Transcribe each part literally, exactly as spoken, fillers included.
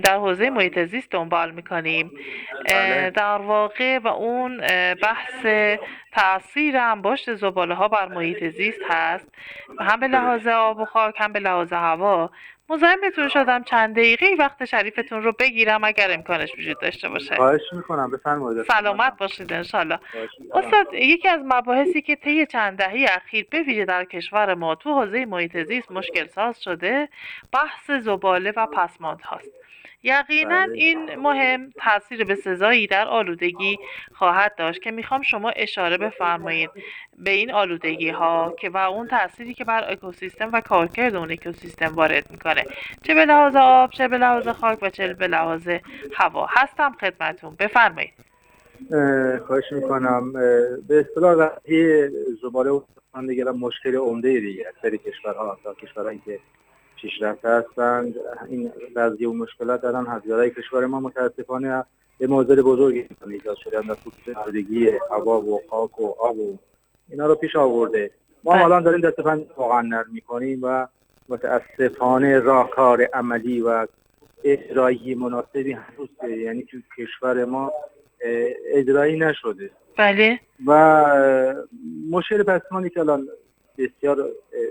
در حوزه محیط زیست دنبال میکنیم بله. در واقع و اون بحث تأثیر انباشت زباله ها بر محیط زیست هست، هم به لحاظ آب و خاک هم به لحاظ هوا. مزاحمتون شدم چند دقیقه وقت شریفتون رو بگیرم اگر امکانش وجود داشته باشه. خواهش میکنم، بفرمایید. سلامت باشید انشالله. استاد، یکی از مباحثی که طی چند دهه اخیر به ویژه در کشور ما تو حوزه محیط زیست مشکل ساز شده، بحث زباله و پسماند هاست. یقینا این مهم تاثیر بسزایی در آلودگی خواهد داشت که میخوام شما اشاره بفرمایید به این آلودگی ها که و اون تأثیری که بر اکوسیستم و کارکرد اون اکوسیستم وارد میکنه، چه به لحاظ آب، چه به لحاظ خاک و چه به لحاظ هوا. هستم خدمتون، بفرمایید. خواهش میکنم. به اصطلاح وقتی زباله و پسماند دیگه مشکل عمده دیگه اکثر کشورها تا کشورهایی که پیشرفته هستند این بعضی اون مشکلات دارن. هزارهای کشور ما متاسفانه به معضل بزرگی ایجاد شده در خصوص آلودگی هوا و خاک و آب و اینا رو پیش آورده. ما حالا داریم دست‌وپنجه واقعا نرم می‌کنیم و متاسفانه راهکار عملی و اجرایی مناسبی هنوز یعنی تو کشور ما اجرایی نشده. بله. و مشکل پسماندی که الان بسیار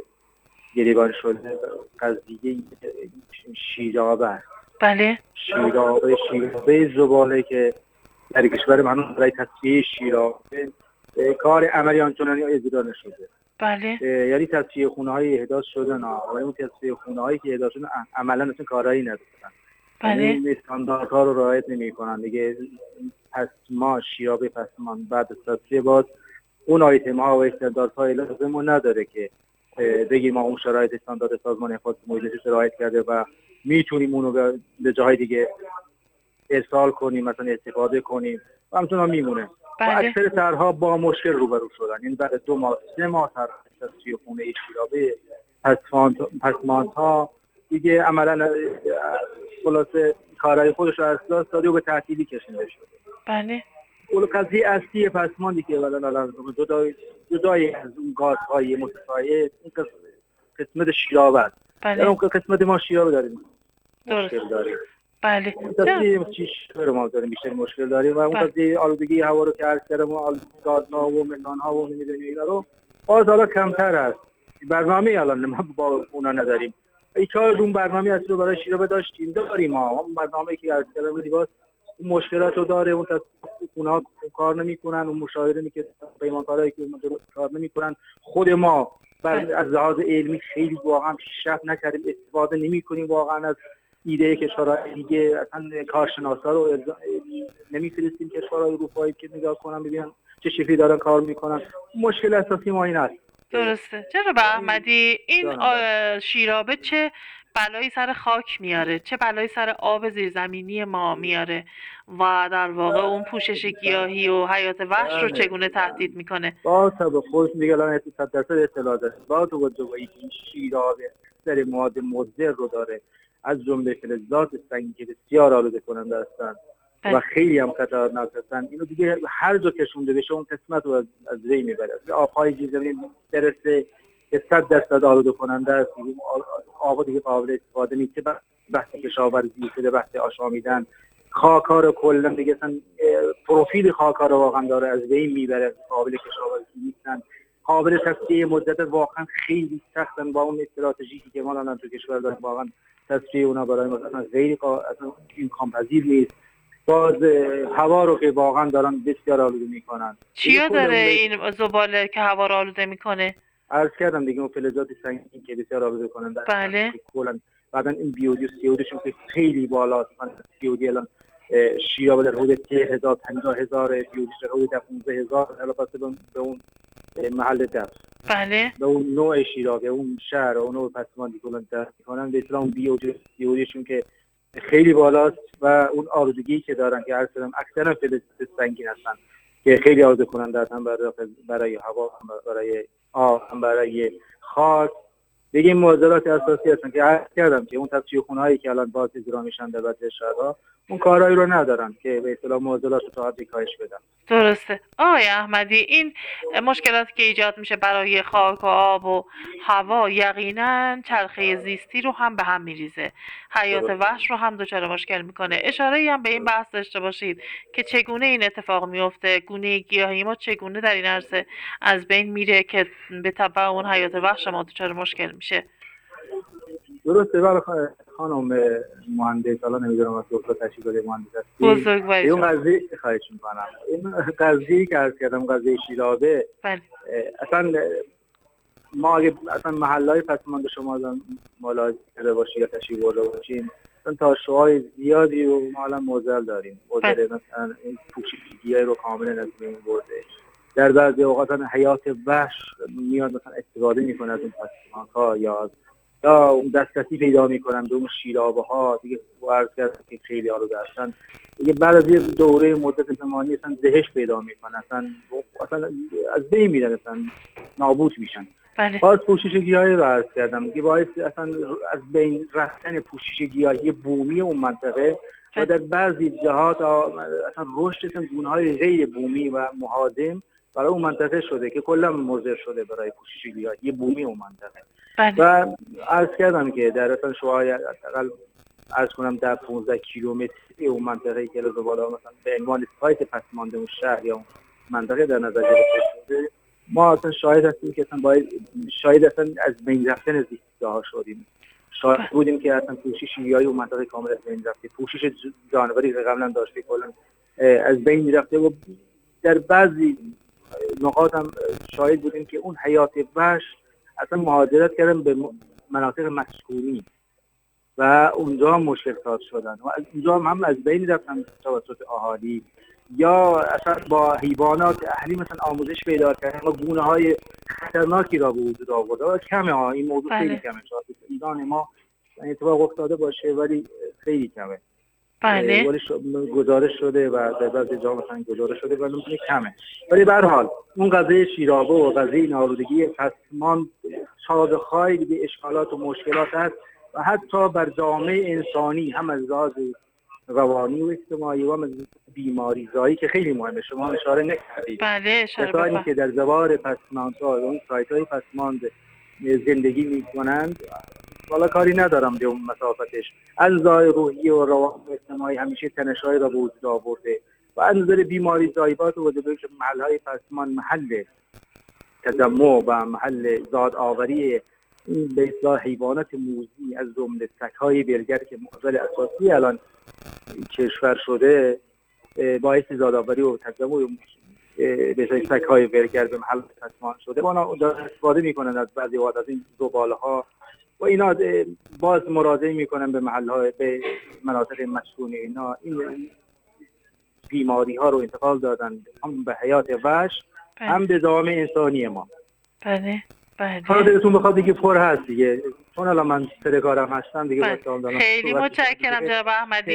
گریبان شده قضیه شیرابه است. بله. شیرابه شیرابه زباله که در کشور من برای تصفیه شیرابه کار عملی آنچنانی اجرا نشده. بله. یعنی تصفیه خونه های احداث شده نه، ولی اون تصفیه خونه هایی که احداث شده عملا اصلا کارایی ندارن. بله. یعنی استانداردها رو رعایت نمی‌کنن دیگه. پس ما شیرابه پسماند بعد از تصفیه باز اون آیتم ها و استانداردهای لازم نداره که بگیم ما اون شرایط استاندارد سازمان حفاظت محیط زیست رعایت کرده و میتونیم اونو به جاهای دیگه ارسال کنیم، مثلا استفاده کنیم و همچنان میمونه. بله. و اکثر طرحها با مشکل روبرو شدن. یعنی بعد دو ماه سه ماه طرح تصفیه خونه شیرابه پسماند ها دیگه عملا خلاصه کارهای خودش رو اصلاح داده و به تعطیلی کشیده شده. بله. اون قضیه اصلی پسماندی که الان جدای جدای از اون گازهای متفاعل این قسمت شیرابه است. بله. اون قسمت ما شیرابه داریم مشکل داریم. بله. قضیه چیش ما داریم بیشتر مشکل داریم و اون قضیه آلودگی هوا رو که عرض کردم و آلودگی گازها و متانها و نمیدونی اینا رو باز حالا کمتر است. برنامه الان ما با اونا نداریم. ای چهار اون برنامه اصلی رو برای شیرابه داشتیم داریم ما. اون برنامه‌ای که عرض کردم دیگه مشکلات رو داره. اون اونا کار نمی‌کنن، اون مشاورینی که پیمانکارایی که کار نمی‌کنن. خود ما بر از لحاظ علمی خیلی واقعا پیشرفت نکردیم، استفاده نمی‌کنیم واقعا از ایده کشورهای دیگه. اصلا کارشناسا رو نمی‌فرستیم کشورهای اروپایی که نگاه کنن ببینن چه شکلی دارن کار می‌کنن. مشکل اساسی ما این است. درسته. جناب احمدی، این شیرابه چه بلایی سر خاک میاره، چه بلایی سر آب زیرزمینی ما میاره و در واقع اون پوشش گیاهی و حیات وحش رو چگونه تهدید میکنه؟ با سبب خودش میگه الان صد درصد اطلاع داره. با توجه به اینکه این شیرابه سر مواد مضر رو داره، از جمله فلزات سنگین که بسیار آلوده کننده هستن و خیلی هم خطرناک هستن، اینو دیگه هر جا کشونده بشه اون قسمت رو از از بین میبره. آبهای زیرزمینی برسه که صد درصد آلوده کننده است. آب دیگه قابل استفاده نیست. بحث کشاورزی شده، بحث آشامیدن، خاک‌ها رو کلا دیگه اصلا پروفیل خاک‌ها رو واقعا داره از بین میبره، قابل کشاورزی نیستن، قابل تصفیه مدت واقعا خیلی سختن. با اون استراتژی که ما الان تو کشور داریم واقعا تصفیه اونا برای ما اصلا غیر امکان پذیر نیست. باز هوا رو که واقعا دارن بسیار آلوده میکنن. چیا داره این زباله که هوا رو آلوده میکنه؟ عرض کردم دیگه اون فلزات سنگین که بسیار آلوده کننده. بله. کلا بعدن این بیودی و سی او دوشون که خیلی بالاست. من سی او دی الان شیرابه در حدود سه هزار پنجاه هزار، بیودیش در حدود پانزده هزار علاوه به اون محل دفع. بله. به اون نوع شیرابه، اون شهر و نوع پسماندی کلا دست میکنن. به اصطلاح اون بیودی سی او دیشون که خیلی بالاست و اون آلودگی که دارن که عرض کردم اکثرا فلزات سنگین هستن که خیلی آلوده کننده هستن برای برای هوا، برای آب، برای خاک بگیم معضلات اساسی هستن که عرض کردم که اون تصفیه‌خونه‌هایی که الان باز اجرا میشن در بعضی شهرها اون کارهایی رو ندارن که به اصطلاح معضلات رو تا حدی کاهش بدن. درسته. آقای احمدی، این مشکلاتی که ایجاد میشه برای خاک و آب و هوا یقینا چرخه زیستی رو هم به هم میریزه، حیات وحش رو هم دچار مشکل میکنه. اشاره‌ای هم به این بحث داشته باشید که چگونه این اتفاق میفته، گونه گیاهی ما چگونه در این عرصه از بین میره که به تبع اون حیات وحش ما دچار مشکل میشه. درسته. برای خانم مهندس، حالا نمیدونم از دکتر تشریف داره مهندس هستی، بزرگواری اون قضیه خواهش میکنم. این قضیه که عرض کردم، قضیه شیرابه، بله. اصلا ما اگه اصلا محلهای پسماند شما ملاحظه کرده باشی یا تشریف برده باشین، اصلا تاشوهای زیادی رو ما الان معضل داریم. معضل مثلا این پوشیدگی‌ها رو کاملا از بین برده. در بعضی اوقات حیات وحش میاد مثلا استفاده میکنه از اون پسماندها یا یا اون دسترسی پیدا میکنن به اون شیرابه ها دیگه. عرض کردم که خیلی آلوده هستن دیگه، بعد از یه دوره مدت زمانی اصلا دهش پیدا میکنن، اصلا اصلا از بین میرن، اصلا نابود میشن. بله. باز پوشش گیاهی رو عرض کردم دیگه، باعث اصلا از بین رفتن پوشش گیاهی بومی اون منطقه و در بعضی جهات اصلا رشد اصلا گونه‌های غیر بومی و مهاجم برای اون منطقه شده که کلا مضر شده برای پوشش گیاهی بومی اون منطقه. بله. و عرض کردم که در اصلا شوهای حداقل عرض کنم در پانزده کیلومتری اون منطقه‌ای که از بالا مثلا به عنوان سایت پسمانده اون شهر یا اون منطقه در نظر گرفته شده، ما اصلا شاهد هستیم که اصلا باید شاهد اصلا از بین رفتن زیستگاه‌ها شدیم. شاهد بودیم که اصلا پوشش گیاهی اون منطقه کاملا از بین رفته، پوشش جانوری که قبلا داشته کلا از بین رفته و در بعضی نقاط هم شاهد بودیم که اون حیات وحش اصلا مهاجرت کردن به مناطق مسکونی و اونجا هم مشکل ساز شدن و از اونجا هم, هم از بین رفتن توسط اهالی یا اصلا با حیوانات اهلی مثلا آموزش پیدا کردن و گونه های خطرناکی را به وجود آورده و کمه ها این موضوع. بله. خیلی کمه، شاید ایران ما اتفاق افتاده باشه ولی خیلی کمه. بله. ولی گزارش شده و در بعضی جا مثلا گزارش شده ولی مثلا کمه. ولی به هر حال اون قضیه شیرابه و قضیه نالودگی پسماند سازخ‌های به اشکالات و مشکلات هست و حتی بر جامعه انسانی هم از لحاظ روانی و اجتماعی و از بیماری زایی که خیلی مهمه. شما اشاره نکردید. بله. کسانی که در زوار پسماندها و اون سایت‌های پسماند زندگی می‌کنند والا کاری ندارم به اون مسافتش، از نظر روحی و روانی و اجتماعی همیشه تنش‌های را به وجود آورده و از نظر بیماری زایبات و وجود محل‌های پسماند محل تجمع و محل زاد آوری این به اصطلاح حیوانات موذی از جمله سگ‌های برگر که معضل اساسی الان کشور شده، باعث زادآوری و تجمع به اصطلاح سگ‌های برگر به محل پسماند شده. اونا استفاده می‌کنن از بعضی اوقات از این زباله‌ها و اینا باز مراجعه میکنن به محل‌های به مناطق مسکونی. اینا این بیماری ها رو انتقال دادن هم به حیات وحش هم به جامعه انسانی ما. بله. بله. حالا دلتون بخواد دیگه پر هست دیگه، چون الان من سر کارم هستم دیگه. بله. خیلی متشکرم جناب احمدی،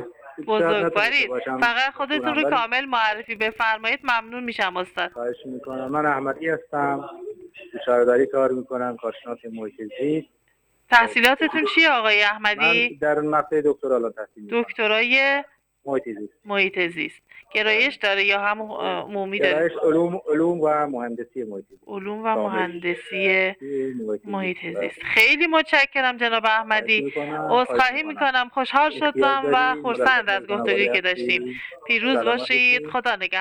بزرگوارید. فقط خودتون رو کامل معرفی بفرمایید ممنون میشم استاد. خواهش میکنم. من احمدی هستم، شهرداری کار میکنم، کارشناس محیط زیست. تحصیلاتتون چیه آقای احمدی؟ من در مقطع دکترا الان تحصیل میکنم. دکترای محیط زیست. محیط زیست. گرایش داره یا هم عمومی داره؟ گرایش علوم علوم و مهندسی محیط زیست. علوم و مهندسی محیط زیست. خیلی متشکرم جناب احمدی. عذرخواهی میکنم. خوشحال شدم و خرسند از گفتگویی که داشتیم. پیروز باشید. خدا نگهدار.